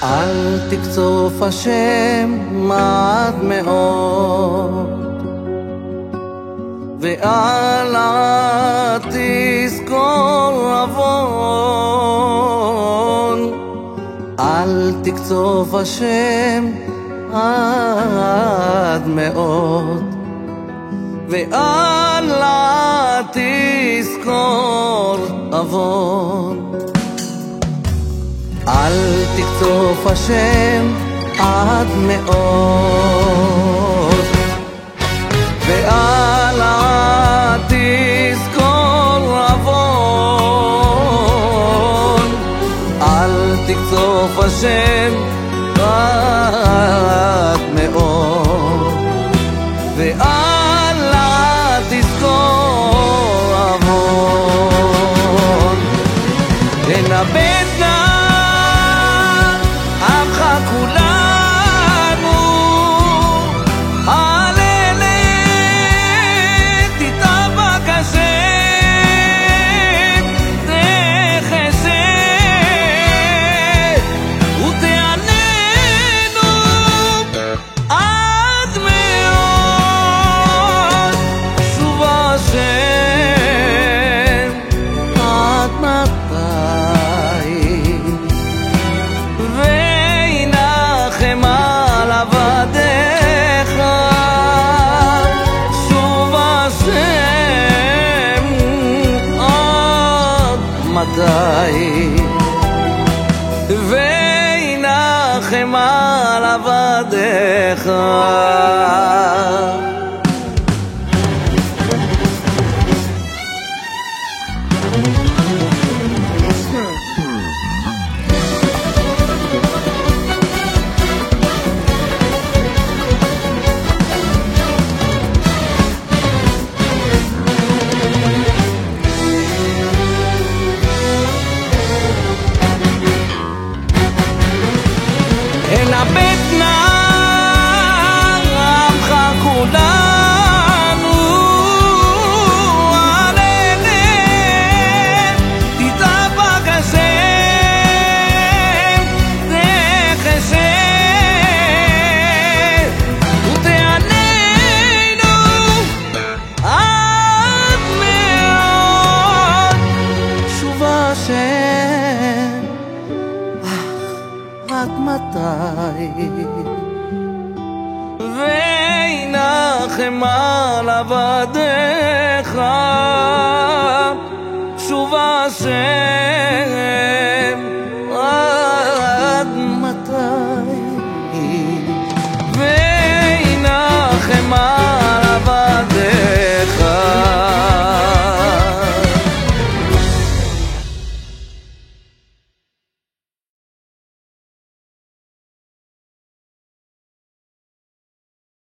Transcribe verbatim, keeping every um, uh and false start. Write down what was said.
אל תקצוף השם מעט מאוד, ואל תזכור עוון. אל תקצוף השם עד מאוד, ואל תזכור עוון. אל תקצוף השם עד מאוד, ואל תזכור עוון. אל תקצוף השם עד מאוד, ואל תזכור עוון. ננבט נא עמך כולנו, על אלה תתאבק השם, תחסד ותעננו עד מאוד. שוב השם עד מתי, וינחם על עבדיך. שוב השם עד מתי, וינחם על עבדיך. ננבט נא עמך כולנו, על אלה תתאבק השם, תחסד ותעננו עד מאוד. שוב השם עד מתי, וינחם על עבדיך. שוב השם